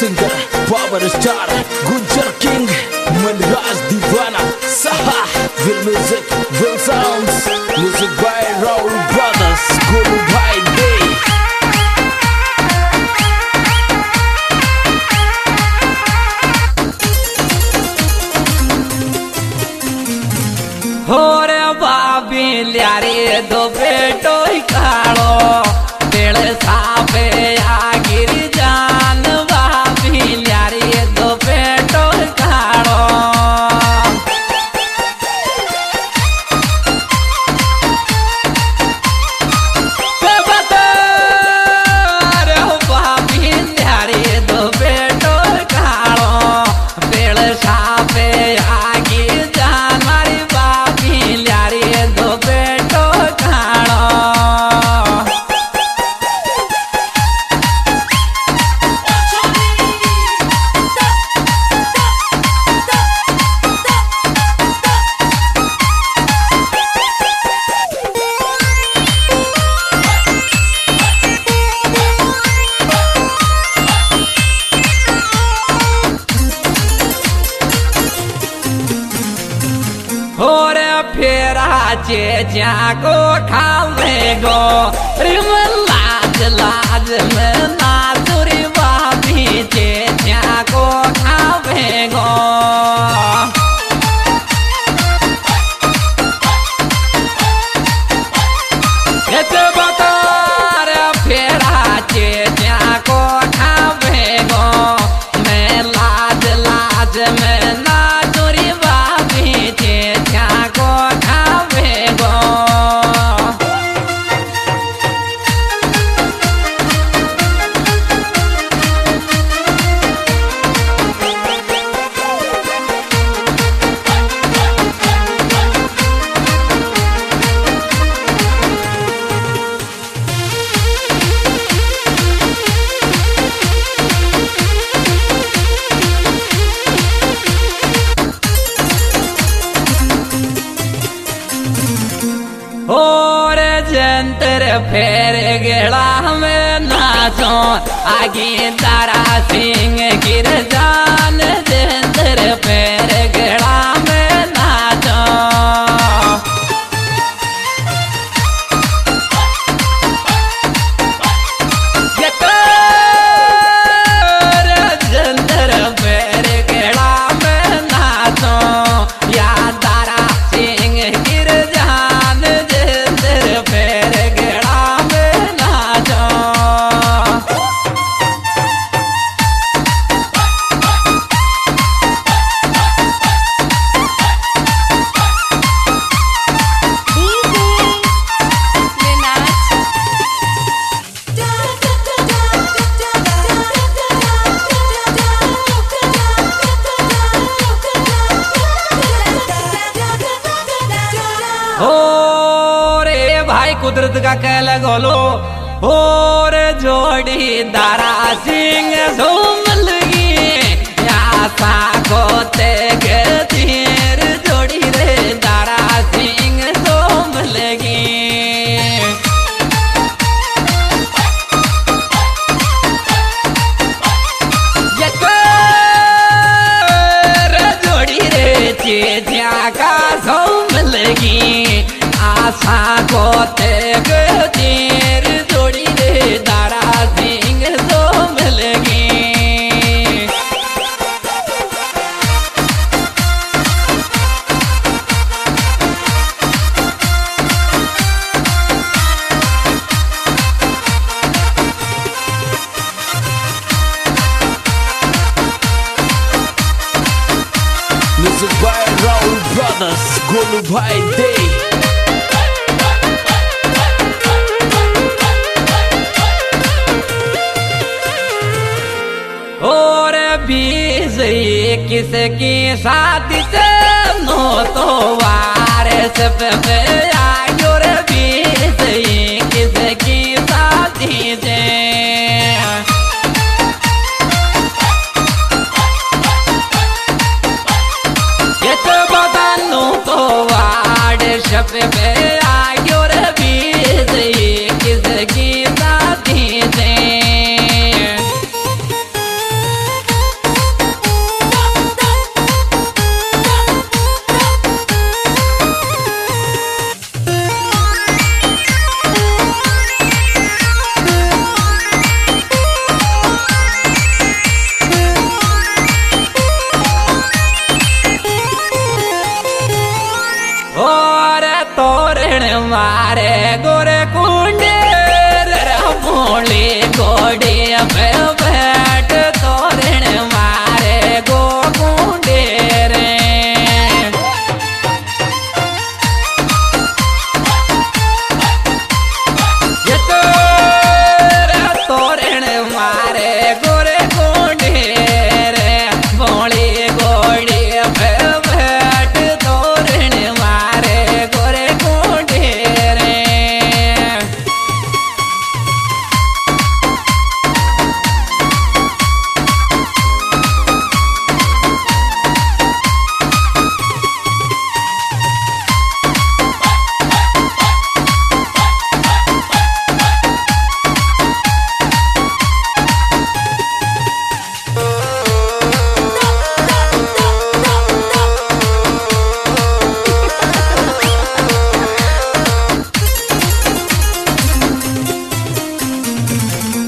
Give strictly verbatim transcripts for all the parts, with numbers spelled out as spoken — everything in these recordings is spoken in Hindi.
Singer power star Gujjar king Manraj Deewana सहा विल म्यूजिक विल sounds music by Rahul brothers Golu भाई डे। हो रे बाबी ल्यारे दो बेटो कालो बेड़ साफे आ गिरी जान बाबी ल्यारे दो बेटो कालो रे बाबी ल्यारे दो बेटो कालो बेड़ साफे आ गिरी जान मारी बाबी ल्यारे दो बेटो कालो। होरे फेरा चे जाको खावे गो रिम लाज लाज में नाचुरी बाबी चे जाको खावे गो ये बता रे फेरा चे जाको खावे गो मैं लाज लाज में नाचुरी बाबी चे जाको खावे गो। और जंतर फेर गेड़ा में नाचो आगे तारा सिंह गिर जान जंतर फेर गेड़ा में नाचो जंतर फेर गेड़ा में नाचो या तारा सिंह गिर जान फेर गेड़ा में नाचो। हो रे भाई कुदरत का कहल गोलो हो रे जोड़ी दारा सिंह झूम लगी या साको ते तीर जोड़ी रे दारा सिंह झूम लगी रे जोड़ी रे चेजिया का झूम लगी आशा को तेग तीर जोड़ी रे दारा सिंह तो मिलगी। Music by Rahul brothers Golu भाई डे। और बीस किसकी शादी से नो तो वारस पे आयो रे बीस किसकी शादी से ये तो बतानो तो वारस पे आयो रे बीस किसकी शादी से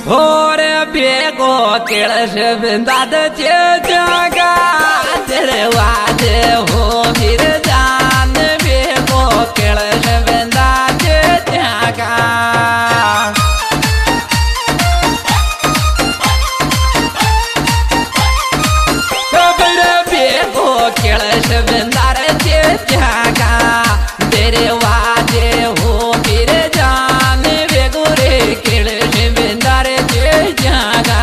और बेगो केळश बिंदाद चे जागा तेरे वादे हो वीर जान बेगो केळश बिंदाद चे जागा बेगो केळश बिंदार चे जागा तेरे वादे हो वीर जान बेगो रे केळश बिंदार जागा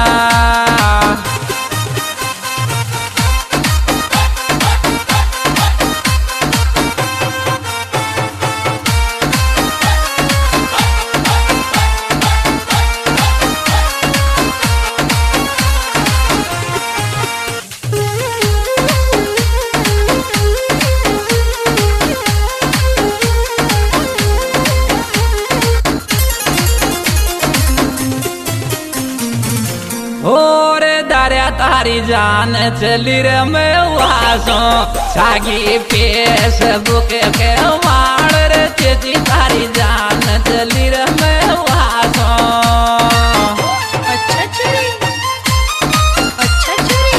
और दारिया तारी जान चली रे मैं वासो सागी फेसबुक के वाड़ रे चेची तारी जान चली रे मैं वासो अच्छा चुरी अच्छा चुरी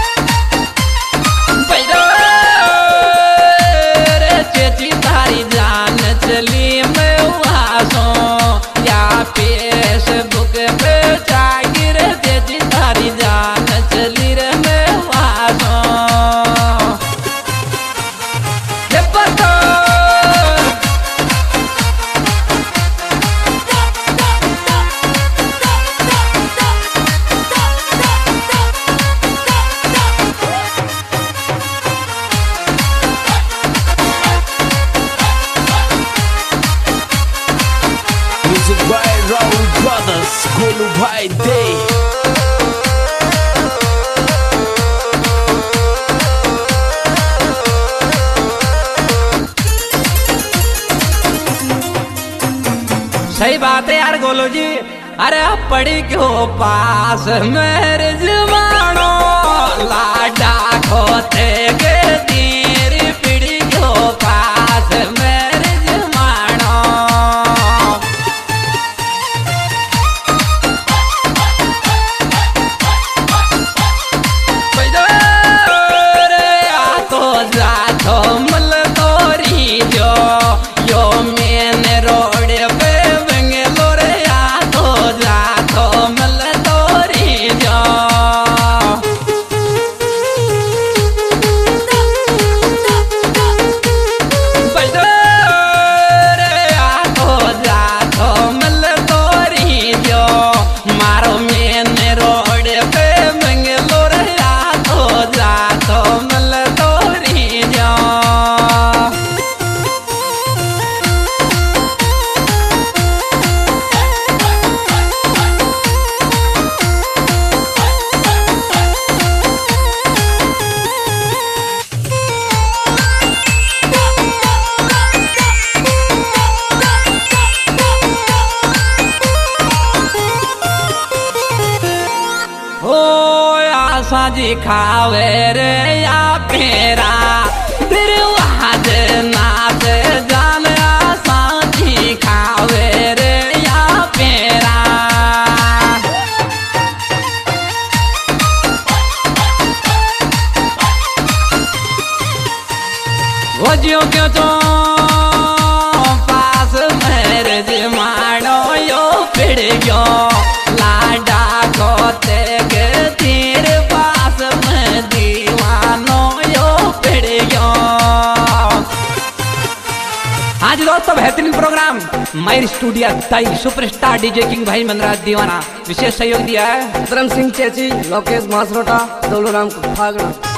रे चेची तारी जान चली मैं वासो या फेसबुक पे जागी रे चेची तारी जान चली रे मैं वासो ये पता Music by Raul Brothers, Golu Bhai Day. सही बात है यार गोलू जी। अरे पड़ी क्यों पास मेरे जमानो लाडा खोते के तेरी पीड़ी क्यों पास मेरे जमानो रे आ तो जा तो मल तोरी जो यो मैंने रोड पे बेंगलोरे आ तो जा तो मल तोरी जो रे आ तो जा तो मल तोरी जो मारो मैंने रोड पे बेंगलोरे आ तो जा तो मल तोरी जो हो आशा जी खावे रे या पेरा बिरवाद नाच जान आशा जी खावे रे या पेरा वो जियो क्यों तो पास मेरे जमानो यो पिड़ गयो लाडा खोते के तीर पास में दीवानो यो पिड़ गयो। आज दोस्तों बेहतरीन प्रोग्राम मायर स्टूडियो ताई सुपरस्टार डीजे किंग भाई मनराज दीवाना विशेष सहयोग दिया है धर्म सिंह चेची, लोकेश मासरोटा, दौलू राम फागड़ा।